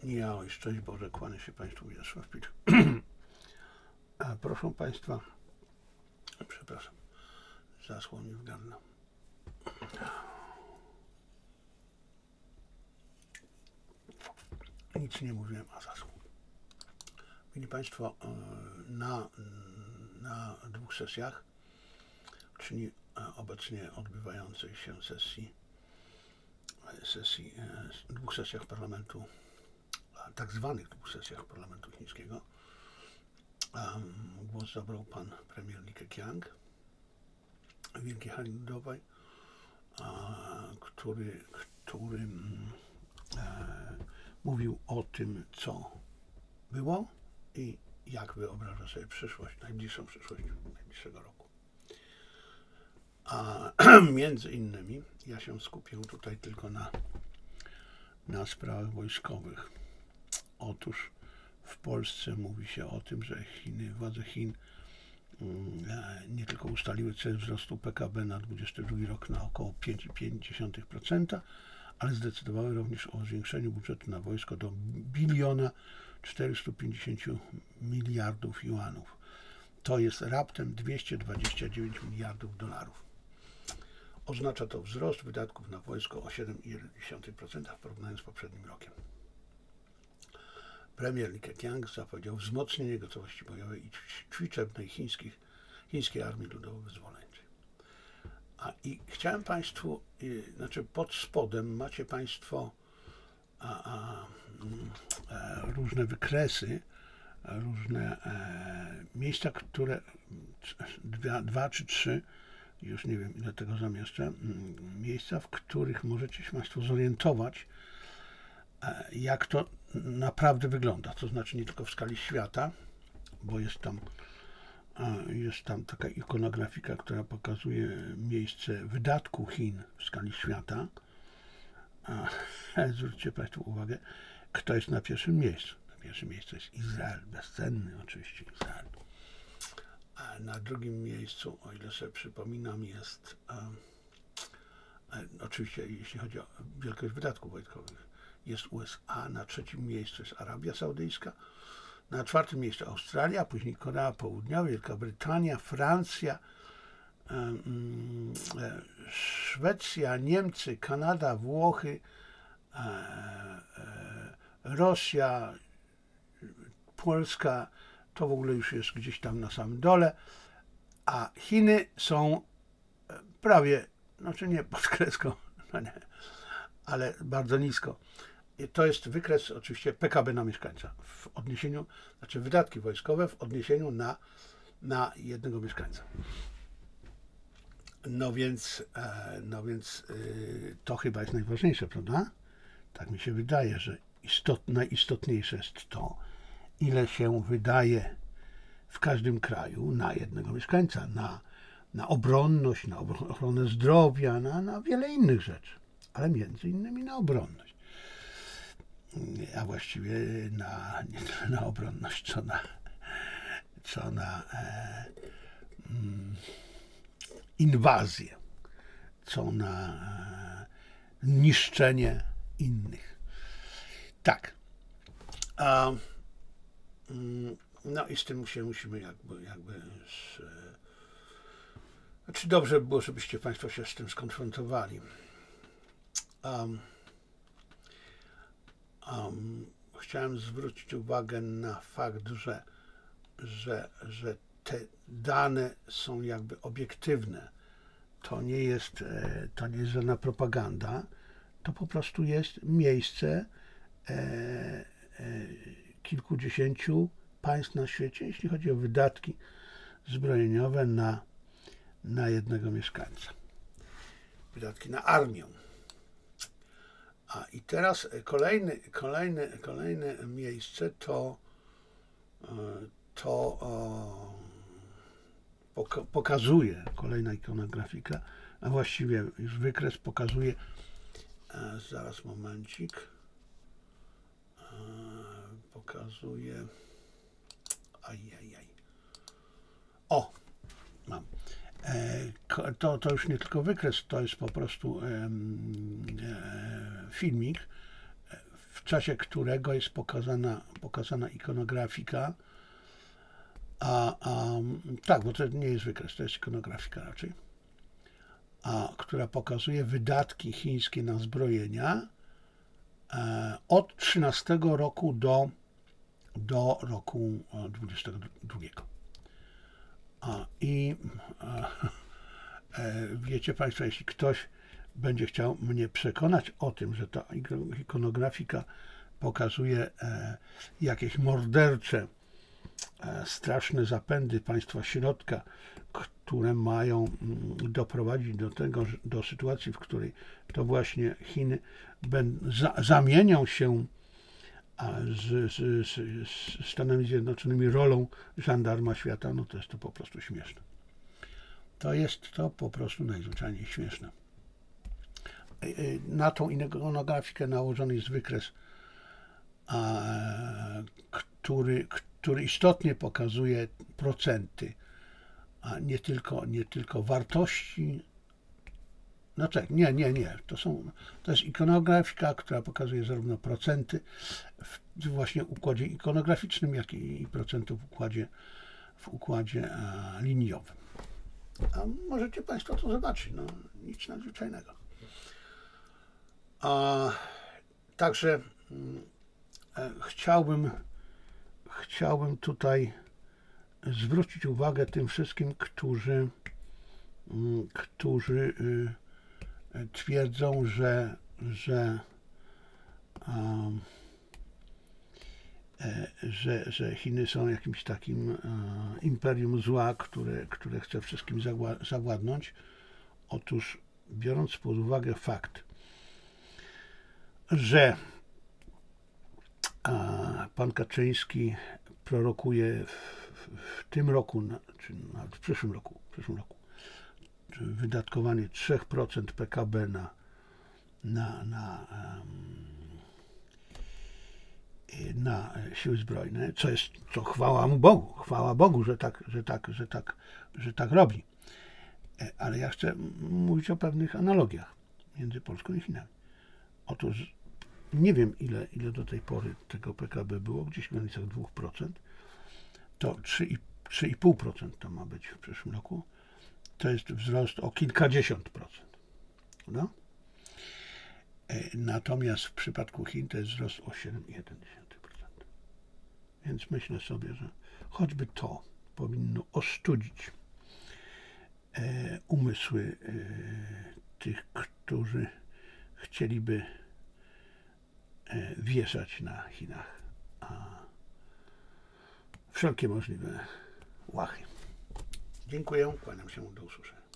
Ja, oj, szczęść Boże, kłanię się Państwu, Wiesław Pit. Proszę Państwa, przepraszam, zaschło mi w gardle. Nic nie mówiłem, a zaschło. Mieli Państwo, na 2 sesjach, czyli obecnie odbywającej się sesji 2 sesjach parlamentu, tak zwanych 2 sesjach parlamentu chińskiego, głos zabrał pan premier Li Keqiang w Wielkiej Hali Ludowej, który mówił o tym, co było i jak wyobraża sobie przyszłość, najbliższą przyszłość najbliższego roku. A między innymi ja się skupię tutaj tylko na sprawach wojskowych. Otóż w Polsce mówi się o tym, że władze Chin nie tylko ustaliły cel wzrostu PKB na 2022 rok na około 5,5%, ale zdecydowały również o zwiększeniu budżetu na wojsko do 1 450 miliardów juanów. To jest raptem 229 miliardów dolarów. Oznacza to wzrost wydatków na wojsko o 7,1% w porównaniu z poprzednim rokiem. Premier Li Keqiang zapowiedział wzmocnienie gotowości bojowej i ćwiczebnej chińskiej Armii Ludowo-Wyzwoleńczej. I chciałem Państwu, pod spodem macie Państwo różne wykresy, różne miejsca, które 2 czy 3, już nie wiem ile tego zamieszczę, miejsca, w których możecie się Państwo zorientować, jak to naprawdę wygląda. To znaczy nie tylko w skali świata, bo jest tam taka ikonografika, która pokazuje miejsce wydatku Chin w skali świata. Zwróćcie Państwo uwagę, kto jest na pierwszym miejscu. Na pierwszym miejscu jest Izrael, bezcenny oczywiście Izrael. A na drugim miejscu, o ile sobie przypominam, jest oczywiście, jeśli chodzi o wielkość wydatków wojskowych, jest USA, na 3. miejscu jest Arabia Saudyjska, na 4. miejscu Australia, później Korea Południowa, Wielka Brytania, Francja, Szwecja, Niemcy, Kanada, Włochy, Rosja, Polska, to w ogóle już jest gdzieś tam na samym dole, a Chiny są prawie, znaczy nie pod kreską, no nie, ale bardzo nisko. I to jest wykres oczywiście PKB na mieszkańca w odniesieniu, znaczy wydatki wojskowe w odniesieniu na jednego mieszkańca. No więc to chyba jest najważniejsze, prawda? Tak mi się wydaje, że najistotniejsze jest to, ile się wydaje w każdym kraju na jednego mieszkańca, na obronność, na ochronę zdrowia, na wiele innych rzeczy, ale między innymi na obronność. A właściwie nie tyle na obronność, co na inwazję, co na niszczenie innych. Tak. No i z tym musimy znaczy dobrze by było, żebyście Państwo się z tym skonfrontowali. Chciałem zwrócić uwagę na fakt, że te dane są jakby obiektywne. To nie jest żadna propaganda, to po prostu jest miejsce kilkudziesięciu państw na świecie, jeśli chodzi o wydatki zbrojeniowe na jednego mieszkańca. Wydatki na armię. I teraz kolejne miejsce to pokazuje, kolejna ikonografika, a właściwie już wykres pokazuje, zaraz momencik, pokazuje, o, mam. To już nie tylko wykres, to jest po prostu filmik, w czasie którego jest pokazana ikonografika, tak, bo to nie jest wykres, to jest ikonografika raczej, która pokazuje wydatki chińskie na zbrojenia od 13 roku do roku 22. Wiecie Państwo, jeśli ktoś będzie chciał mnie przekonać o tym, że ta ikonografika pokazuje jakieś mordercze, straszne zapędy państwa środka, które mają doprowadzić do sytuacji, w której to właśnie Chiny zamienią się z Stanami Zjednoczonymi rolą żandarma świata, no to jest to po prostu śmieszne. To jest to po prostu najzwyczajniej śmieszne. Na tą ikonografikę nałożony jest wykres, który istotnie pokazuje procenty, a nie tylko wartości. No tak, nie. To jest ikonografika, która pokazuje zarówno procenty właśnie w układzie ikonograficznym, jak i procenty w układzie liniowym. A możecie Państwo to zobaczyć, no nic nadzwyczajnego. Także chciałbym tutaj zwrócić uwagę tym wszystkim, którzy twierdzą, że Chiny są jakimś takim imperium zła, które chce wszystkim zawładnąć. Otóż, biorąc pod uwagę fakt, że pan Kaczyński prorokuje w tym roku, czy nawet w przyszłym roku, wydatkowanie 3% PKB na siły zbrojne, co chwała Bogu, że tak robi. Ale ja chcę mówić o pewnych analogiach między Polską i Chinami. Otóż nie wiem, ile do tej pory tego PKB było, gdzieś w granicach 2%. To 3,5% to ma być w przyszłym roku. To jest wzrost o kilkadziesiąt procent. No? Natomiast w przypadku Chin to jest wzrost o 7,1%. Więc myślę sobie, że choćby to powinno ostudzić umysły tych, którzy chcieliby wieszać na Chinach wszelkie możliwe łachy. Dziękuję, kłaniam się, do usłyszenia.